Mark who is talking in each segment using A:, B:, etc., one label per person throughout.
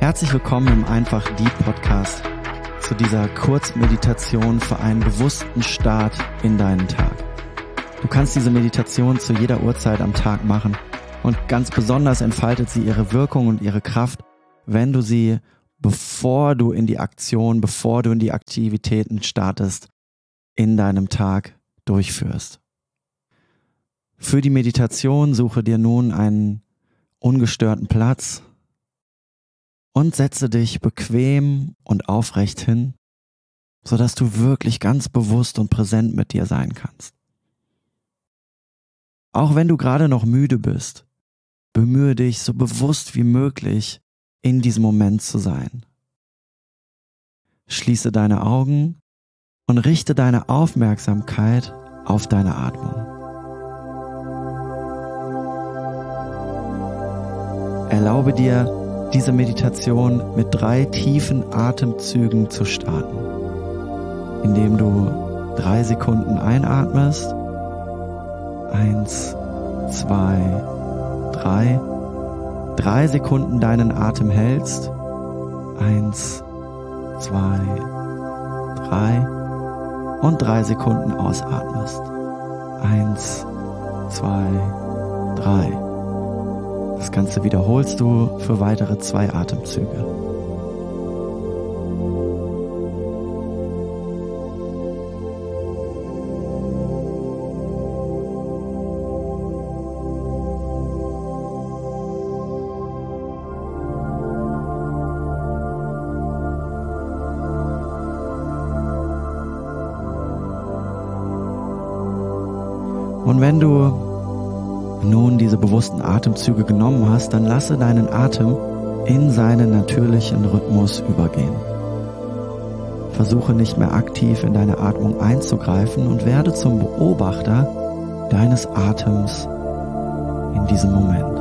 A: Herzlich willkommen im Einfach Deep Podcast zu dieser Kurzmeditation für einen bewussten Start in deinen Tag. Du kannst diese Meditation zu jeder Uhrzeit am Tag machen und ganz besonders entfaltet sie ihre Wirkung und ihre Kraft, wenn du sie, bevor du in die Aktivitäten startest, in deinem Tag durchführst. Für die Meditation suche dir nun einen ungestörten Platz und setze dich bequem und aufrecht hin, sodass du wirklich ganz bewusst und präsent mit dir sein kannst. Auch wenn du gerade noch müde bist, bemühe dich, so bewusst wie möglich in diesem Moment zu sein. Schließe deine Augen und richte deine Aufmerksamkeit auf deine Atmung. Erlaube dir, diese Meditation mit 3 tiefen Atemzügen zu starten, indem du 3 Sekunden einatmest, 1, 2, 3, 3 Sekunden deinen Atem hältst, 1, 2, 3 und 3 Sekunden ausatmest, 1, 2, 3. Das Ganze wiederholst du für weitere 2 Atemzüge. Und wenn du nun diese bewussten Atemzüge genommen hast, dann lasse deinen Atem in seinen natürlichen Rhythmus übergehen. Versuche nicht mehr aktiv in deine Atmung einzugreifen und werde zum Beobachter deines Atems in diesem Moment.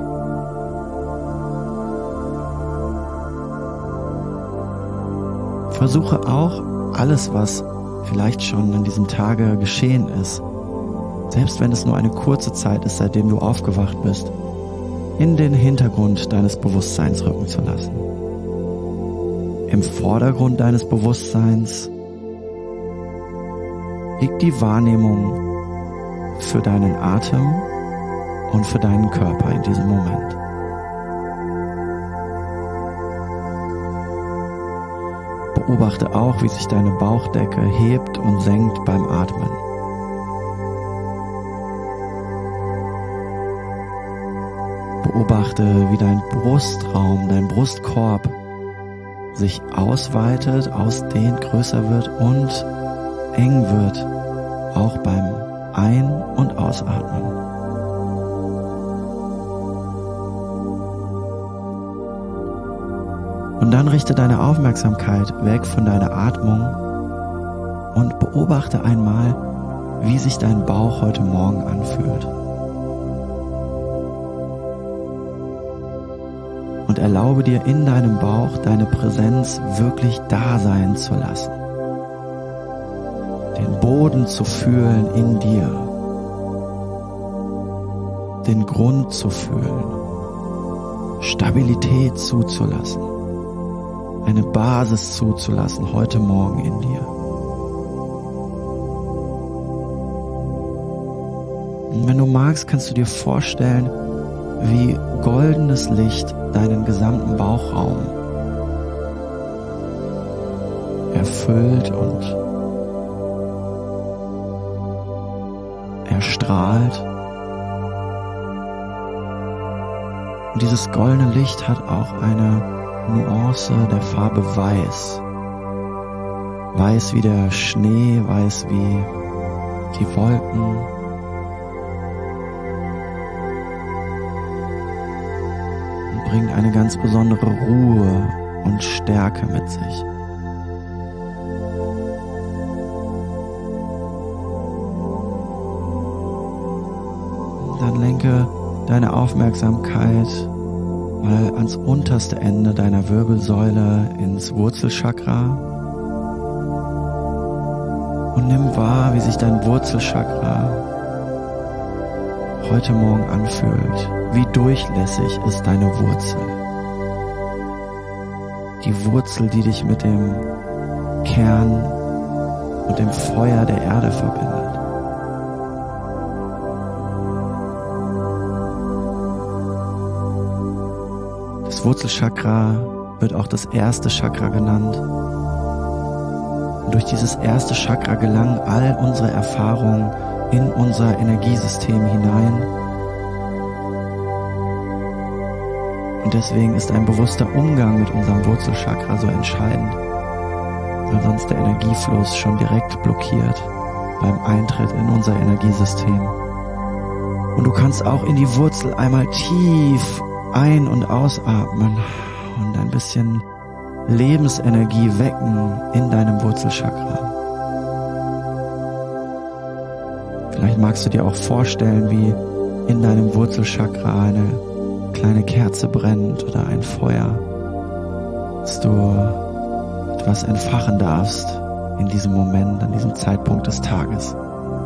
A: Versuche auch alles, was vielleicht schon an diesem Tage geschehen ist, selbst wenn es nur eine kurze Zeit ist, seitdem du aufgewacht bist, in den Hintergrund deines Bewusstseins rücken zu lassen. Im Vordergrund deines Bewusstseins liegt die Wahrnehmung für deinen Atem und für deinen Körper in diesem Moment. Beobachte auch, wie sich deine Bauchdecke hebt und senkt beim Atmen. Beobachte, wie dein Brustraum, dein Brustkorb sich ausweitet, ausdehnt, größer wird und eng wird, auch beim Ein- und Ausatmen. Und dann richte deine Aufmerksamkeit weg von deiner Atmung und beobachte einmal, wie sich dein Bauch heute Morgen anfühlt. Und erlaube dir in deinem Bauch deine Präsenz wirklich da sein zu lassen. Den Boden zu fühlen in dir. Den Grund zu fühlen. Stabilität zuzulassen. Eine Basis zuzulassen heute Morgen in dir. Und wenn du magst, kannst du dir vorstellen, wie goldenes Licht deinen gesamten Bauchraum erfüllt und erstrahlt. Und dieses goldene Licht hat auch eine Nuance der Farbe Weiß. Weiß wie der Schnee, weiß wie die Wolken. Bringt eine ganz besondere Ruhe und Stärke mit sich. Dann lenke deine Aufmerksamkeit mal ans unterste Ende deiner Wirbelsäule ins Wurzelchakra und nimm wahr, wie sich dein Wurzelchakra heute Morgen anfühlt. Wie durchlässig ist deine Wurzel? die Wurzel, die dich mit dem Kern und dem Feuer der Erde verbindet. Das Wurzelchakra wird auch das erste Chakra genannt. Und durch dieses erste Chakra gelangen all unsere Erfahrungen in unser Energiesystem hinein. Und deswegen ist ein bewusster Umgang mit unserem Wurzelchakra so entscheidend, weil sonst der Energiefluss schon direkt blockiert beim Eintritt in unser Energiesystem. Und du kannst auch in die Wurzel einmal tief ein- und ausatmen und ein bisschen Lebensenergie wecken in deinem Wurzelchakra. Vielleicht magst du dir auch vorstellen, wie in deinem Wurzelchakra eine kleine Kerze brennt oder ein Feuer, dass du etwas entfachen darfst in diesem Moment, an diesem Zeitpunkt des Tages.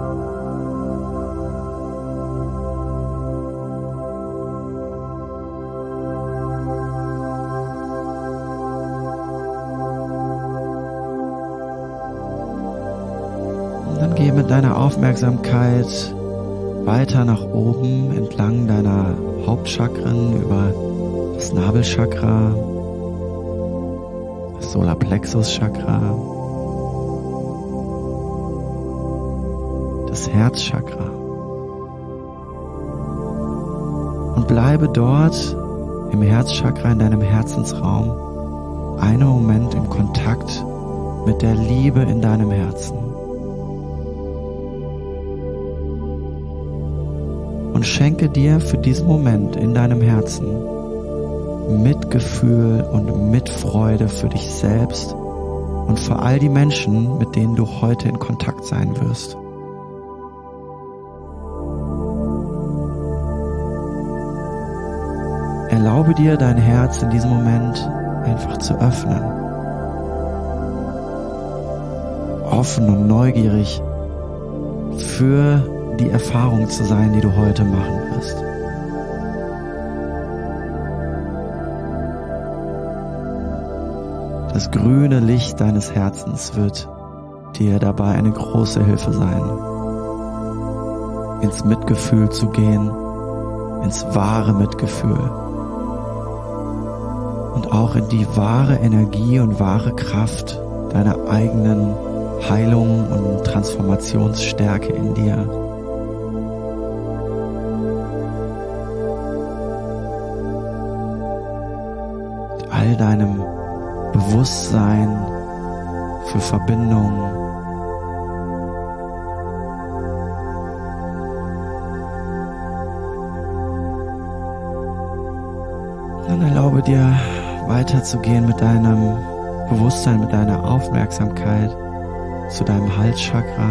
A: Dann geh mit deiner Aufmerksamkeit weiter nach oben entlang deiner Hauptchakren über das Nabelchakra, das Solarplexuschakra, das Herzchakra und bleibe dort im Herzchakra in deinem Herzensraum einen Moment im Kontakt mit der Liebe in deinem Herzen. Und schenke dir für diesen Moment in deinem Herzen Mitgefühl und Mitfreude für dich selbst und für all die Menschen, mit denen du heute in Kontakt sein wirst. Erlaube dir, dein Herz in diesem Moment einfach zu öffnen. Offen und neugierig für die Erfahrung zu sein, die du heute machen wirst. Das grüne Licht deines Herzens wird dir dabei eine große Hilfe sein, ins Mitgefühl zu gehen, ins wahre Mitgefühl und auch in die wahre Energie und wahre Kraft deiner eigenen Heilung und Transformationsstärke in dir. All deinem Bewusstsein für Verbindung, dann erlaube dir weiterzugehen mit deinem Bewusstsein, mit deiner Aufmerksamkeit zu deinem Halschakra.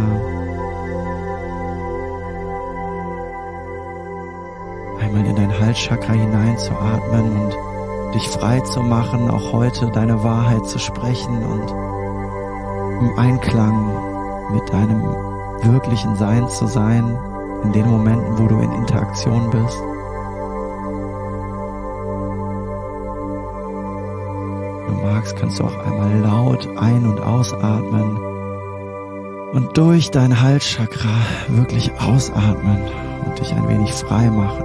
A: Einmal in dein Halschakra hineinzuatmen und dich frei zu machen, auch heute deine Wahrheit zu sprechen und im Einklang mit deinem wirklichen Sein zu sein, in den Momenten, wo du in Interaktion bist. Wenn du magst, kannst du auch einmal laut ein- und ausatmen und durch dein Halschakra wirklich ausatmen und dich ein wenig frei machen.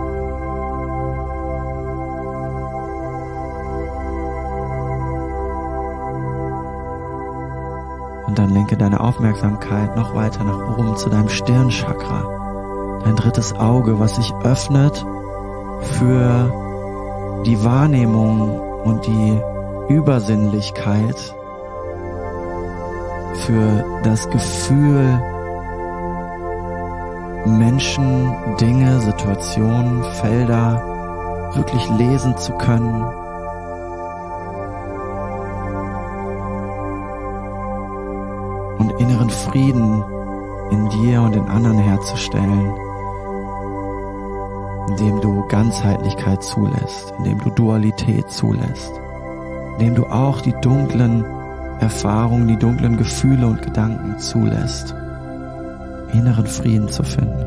A: Und dann lenke deine Aufmerksamkeit noch weiter nach oben zu deinem Stirnchakra, dein drittes Auge, was sich öffnet für die Wahrnehmung und die Übersinnlichkeit, für das Gefühl, Menschen, Dinge, Situationen, Felder wirklich lesen zu können. Und inneren Frieden in dir und in anderen herzustellen, indem du Ganzheitlichkeit zulässt, indem du Dualität zulässt, indem du auch die dunklen Erfahrungen, die dunklen Gefühle und Gedanken zulässt, inneren Frieden zu finden.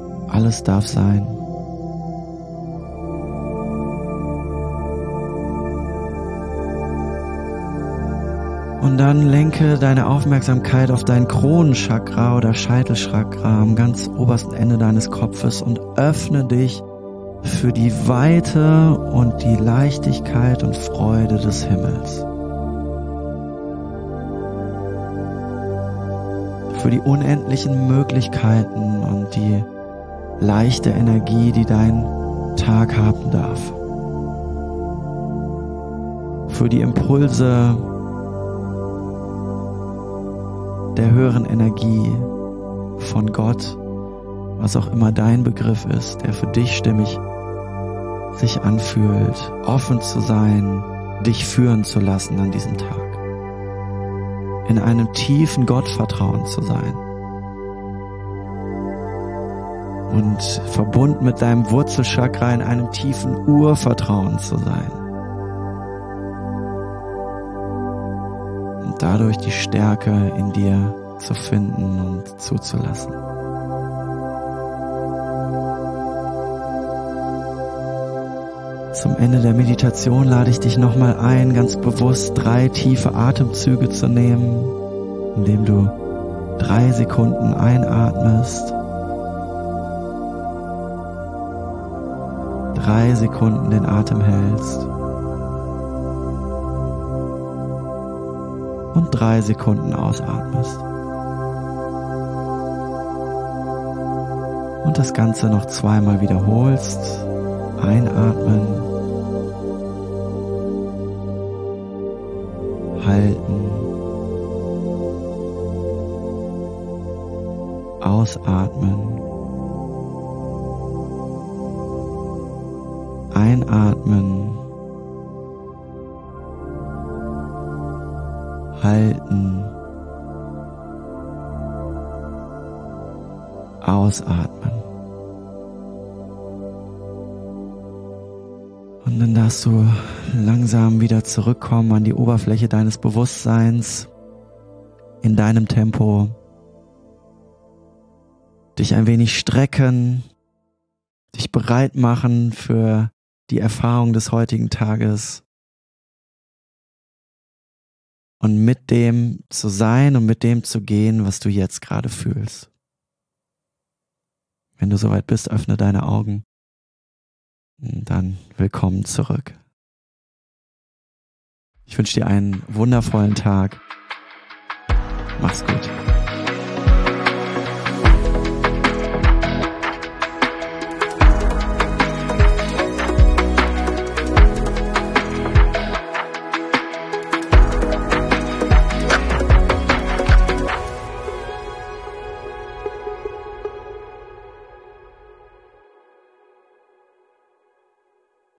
A: Alles darf sein. Und dann lenke deine Aufmerksamkeit auf dein Kronenchakra oder Scheitelchakra am ganz obersten Ende deines Kopfes und öffne dich für die Weite und die Leichtigkeit und Freude des Himmels. Für die unendlichen Möglichkeiten und die leichte Energie, die dein Tag haben darf. Für die Impulse der höheren Energie von Gott, was auch immer dein Begriff ist, der für dich stimmig sich anfühlt, offen zu sein, dich führen zu lassen an diesem Tag. In einem tiefen Gottvertrauen zu sein und verbunden mit deinem Wurzelchakra in einem tiefen Urvertrauen zu sein und dadurch die Stärke in dir zu finden und zuzulassen. Zum Ende der Meditation lade ich dich nochmal ein, ganz bewusst 3 tiefe Atemzüge zu nehmen, indem du 3 Sekunden einatmest, 3 Sekunden den Atem hältst und 3 Sekunden ausatmest. Und das Ganze noch 2-mal wiederholst. Einatmen, halten, ausatmen, einatmen, halten, ausatmen. Und dann darfst du langsam wieder zurückkommen an die Oberfläche deines Bewusstseins, in deinem Tempo, dich ein wenig strecken, dich bereit machen für die Erfahrung des heutigen Tages und mit dem zu sein und mit dem zu gehen, was du jetzt gerade fühlst. Wenn du soweit bist, öffne deine Augen. Dann willkommen zurück. Ich wünsche dir einen wundervollen Tag. Mach's gut.